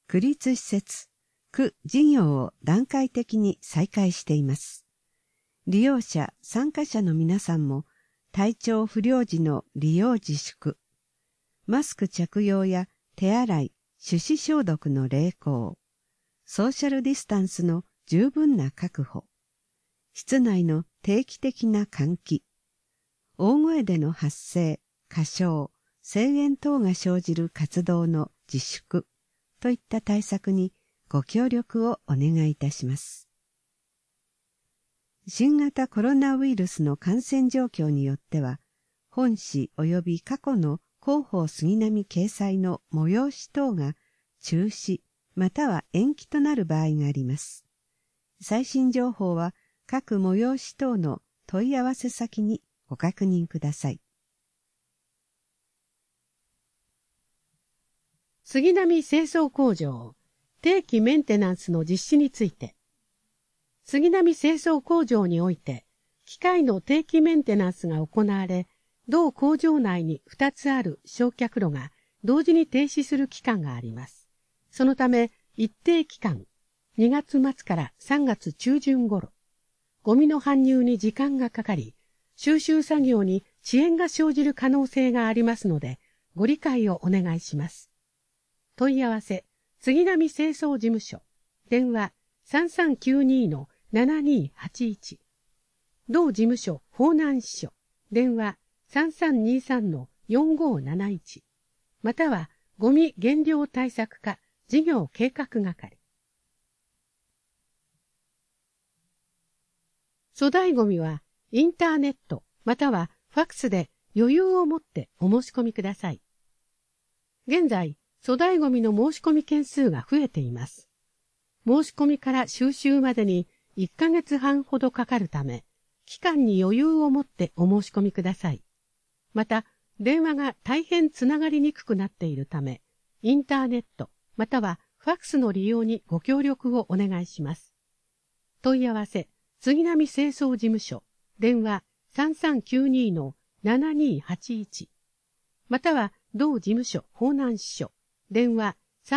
区立施設、区事業を段階的に再開しています。利用者、参加者の皆さんも体調不良時の利用自粛、マスク着用や手洗い、手指消毒の励行、ソーシャルディスタンスの十分な確保、室内の定期的な換気、大声での発声、歌唱、声援等が生じる活動の自粛といった対策にご協力をお願いいたします。新型コロナウイルスの感染状況によっては、本誌及び過去の広報杉並掲載の催し等が中止または延期となる場合があります。最新情報は各催し等の問い合わせ先にご確認ください。 杉並清掃工場定期メンテナンスの実施について、杉並清掃工場において機械の定期メンテナンスが行われ、同工場内に2つある焼却炉が同時に停止する期間があります。そのため一定期間、2月末から3月中旬頃、ゴミの搬入に時間がかかり、収集作業に遅延が生じる可能性がありますので、ご理解をお願いします。問い合わせ、杉並清掃事務所、電話 3392-7281。同事務所、方南支所、電話 3323-4571。または、ゴミ減量対策課、事業計画係。粗大ゴミは、インターネット、またはファックスで余裕を持ってお申し込みください。現在、粗大ゴミの申し込み件数が増えています。申し込みから収集までに1ヶ月半ほどかかるため、期間に余裕を持ってお申し込みください。また、電話が大変つながりにくくなっているため、インターネット、またはファックスの利用にご協力をお願いします。問い合わせ、杉並清掃事務所、電話 3392-7281。または、同事務所、方南支所、電話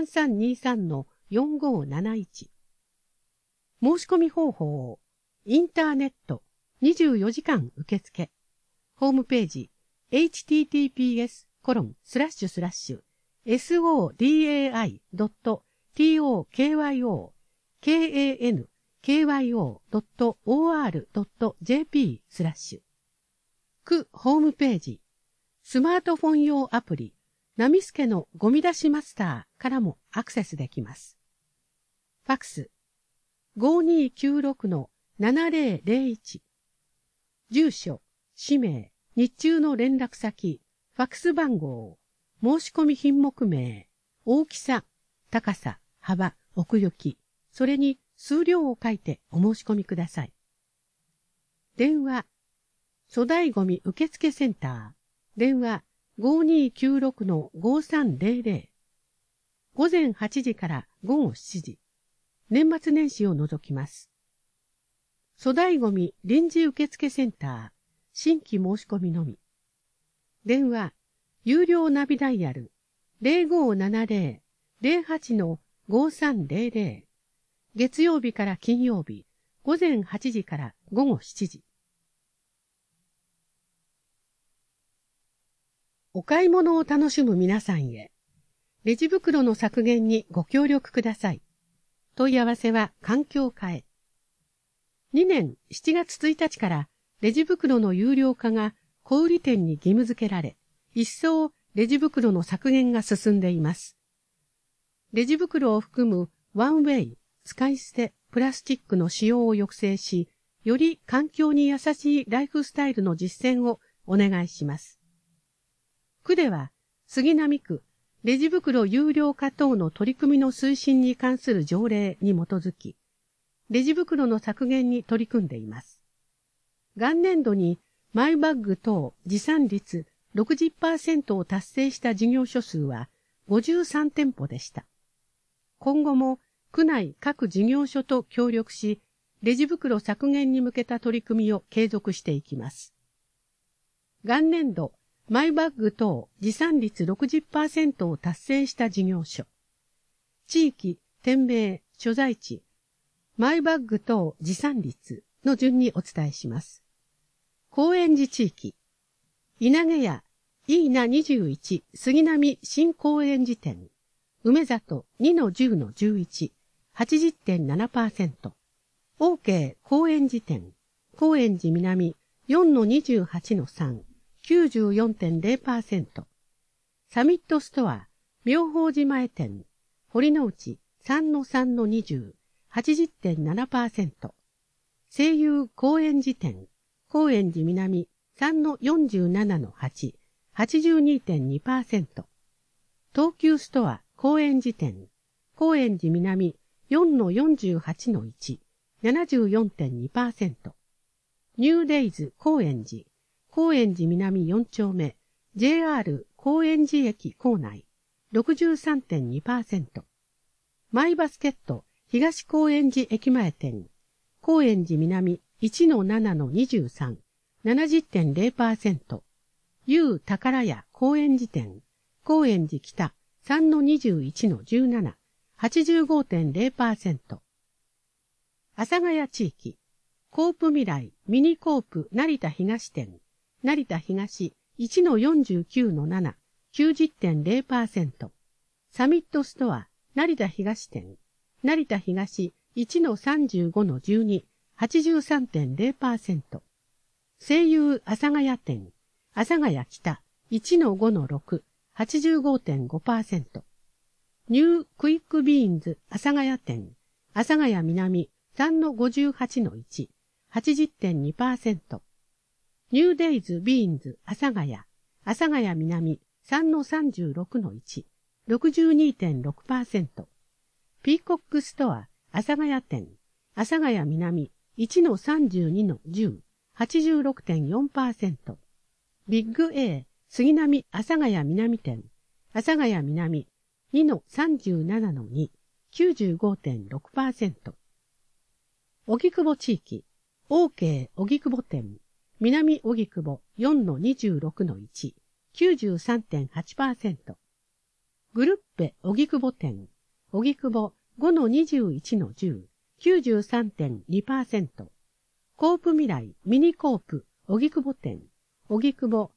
3323-4571。申し込み方法を、インターネット、24時間受付。ホームページ、https://sodai.tokyo.kyo.or.jp/ 区ホームページ、スマートフォン用アプリ、ナミスケのゴミ出しマスターからもアクセスできます。ファックス、5296-7001。住所、氏名、日中の連絡先、ファックス番号、申し込み品目名、大きさ、高さ、幅、奥行き、それに数量を書いてお申し込みください。電話、粗大ゴミ受付センター、電話 5296-5300。午前8時から午後7時。年末年始を除きます。粗大ゴミ臨時受付センター、新規申し込みのみ。電話、有料ナビダイヤル 0570-08-5300。月曜日から金曜日、午前8時から午後7時。お買い物を楽しむ皆さんへ、レジ袋の削減にご協力ください。問い合わせは環境課へ。2年7月1日からレジ袋の有料化が小売店に義務付けられ、一層レジ袋の削減が進んでいます。レジ袋を含むワンウェイ、使い捨て、プラスチックの使用を抑制し、より環境に優しいライフスタイルの実践をお願いします。区では、杉並区、レジ袋有料化等の取り組みの推進に関する条例に基づき、レジ袋の削減に取り組んでいます。元年度にマイバッグ等持参率 60% を達成した事業所数は53店舗でした。今後も区内各事業所と協力し、レジ袋削減に向けた取り組みを継続していきます。元年度、マイバッグ等持参率 60% を達成した事業所、 地域、店名、所在地、マイバッグ等持参率の順にお伝えします。高円寺地域、稲毛屋、イーナ21杉並新高円寺店、梅里 2-10-11、80.7%、OK 高円寺店、高円寺南 4-28-3、94.0%、サミットストア、妙法寺前店、堀之内 3-3-20、80.7%、声優高円寺店、高円寺南 3-47-8、82.2%、東急ストア高円寺店、高円寺南 4-48-1、74.2%、ニューデイズ高円寺、高円寺南4丁目、JR 高円寺駅構内、63.2%、マイバスケット東高円寺駅前店、高円寺南 1-7-23、70.0%、U 宝屋高円寺店、高円寺北 3-21-17、85.0%。阿佐ヶ谷地域、コープ未来ミニコープ成田東店、成田東 1-49-7、90.0%。サミットストア成田東店、成田東 1-35-12、83.0%。声優阿佐ヶ谷店、阿佐ヶ谷北 1-5-6、85.5%。ニュークイックビーンズ阿佐ヶ谷店、阿佐ヶ谷南 3-58-1、80.2%。ニューデイズビーンズ阿佐ヶ谷、阿佐ヶ谷南 3-36-1、62.6%。ピーコックストア阿佐ヶ谷店、阿佐ヶ谷南 1-32-10、86.4%。ビッグ A 杉並阿佐ヶ谷南店、阿佐ヶ谷南 2-37-2、95.6%。荻窪地域、OK 荻窪店、南荻窪 4-26-1、93.8%。グルッペ荻窪店、荻窪 5-21-10、93.2%。コープ未来ミニコープ荻窪店、荻窪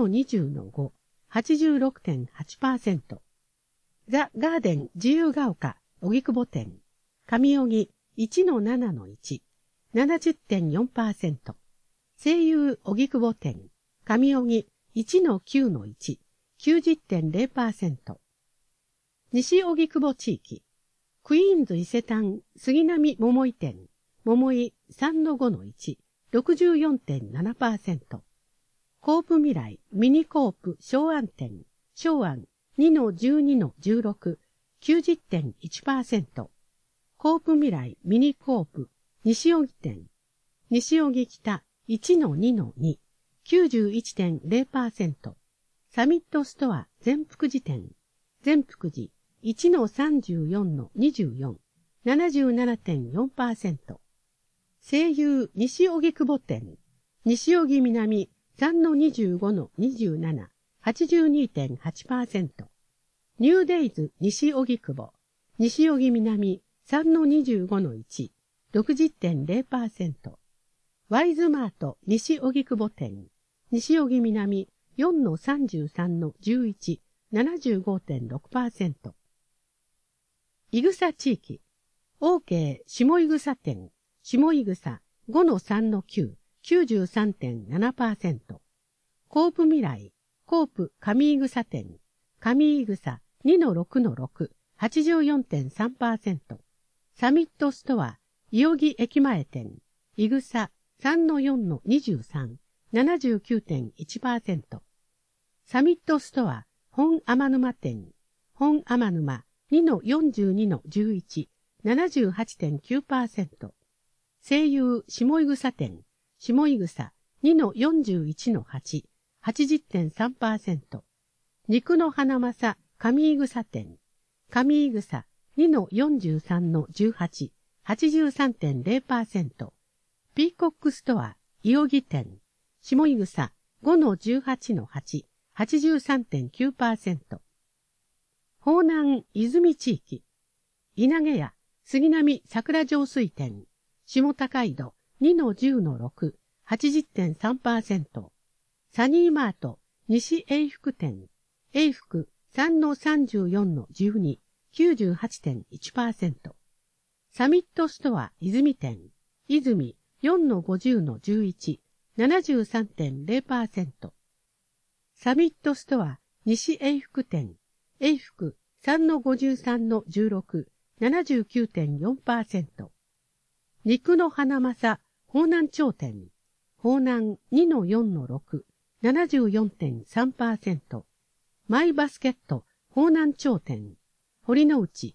5-20-5、86.8%。ザ・ガーデン自由が丘荻窪店、上荻 1-7-1、70.4%。声優荻窪店、上荻 1-9-1、90.0%。西荻窪地域、クイーンズ伊勢丹杉並桃井店、桃井 3-5-1、64.7%。コープ未来ミニコープ昭安店、昭安 2-12-16、90.1%。コープ未来ミニコープ西荻店、西荻北 1-2-2、91.0%。サミットストア善福寺店、善福寺 1-34-24、77.4%。声優西荻窪店、西荻南 3-25-27、82.8%。ニューデイズ西荻窪、西荻南 3-25-1、60.0%。ワイズマート西荻窪店、西荻南 4-33-11、75.6%。いぐさ地域、OK 下いぐさ店、下いぐさ 5-3-9、93.7%。コープ未来、コープ上いぐさ店、上いぐさ 2-6-6、84.3%。サミットストア、伊予木駅前店、いぐさ 3-4-23、79.1%。サミットストア、本天沼店、本天沼 2-42-11、78.9%。声優下いぐさ店、下いぐさ 2-41-8、80.3%。肉の花正上いぐさ店、上いぐさ 2-43-18、83.0%。ピーコックストア、伊予木店、下いぐさ 5-18-8、83.9%。方南泉地域、 稲毛屋、杉並桜上水店、下高井戸 2-10-6、80.3%、サニーマート、西永福店、永福 3-34-12、98.1%、サミットストア泉店、泉 4-50-11、73.0%、サミットストア西永福店、永福 3-53-16、79.4%、肉の花正、方南町店、方南 2-4-6、74.3%、マイバスケット、方南町店、堀之内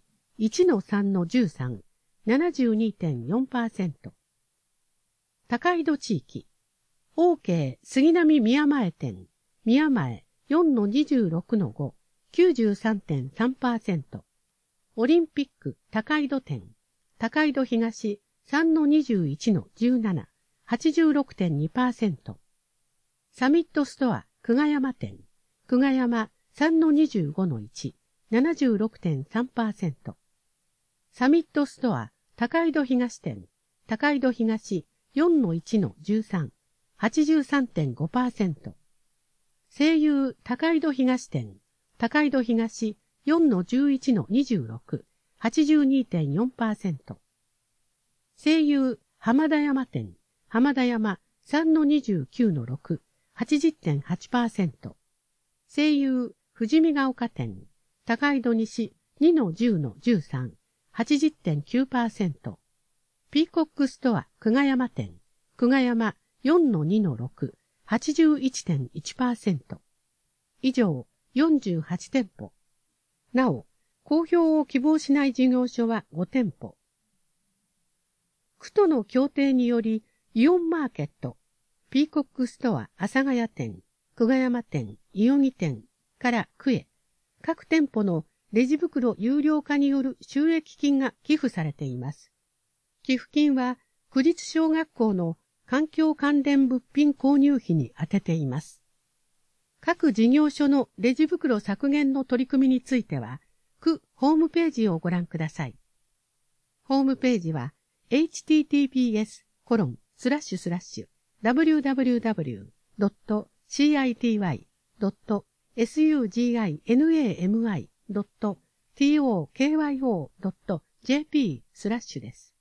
1-3-13、72.4%、高井戸地域、OK 杉並宮前店、宮前 4-26-5、93.3%、オリンピック高井戸店、高井戸東 3-21-17、86.2%、サミットストア久我山店、久我山 3-25-1、76.3%、サミットストア高井戸東店、高井戸東 4-1-13、83.5%、西友高井戸東店、高井戸東 4-11-26、82.4%、西友浜田山店、浜田山 3-29-6、80.8%、西友富士見ヶ丘店、高井戸西 2-10-13、80.9%、ピーコックストア久我山店、久我山 4-2-6、81.1%。以上48店舗。なお、公表を希望しない事業所は5店舗。区との協定により、イオンマーケット、ピーコックストア阿佐ヶ谷店、久我山店、伊予木店から区へ、各店舗のレジ袋有料化による収益金が寄付されています。寄付金は、区立小学校の環境関連物品購入費に充てています。各事業所のレジ袋削減の取り組みについては、区ホームページをご覧ください。ホームページは、https://www.city.suginami.tokyo.jp/ です。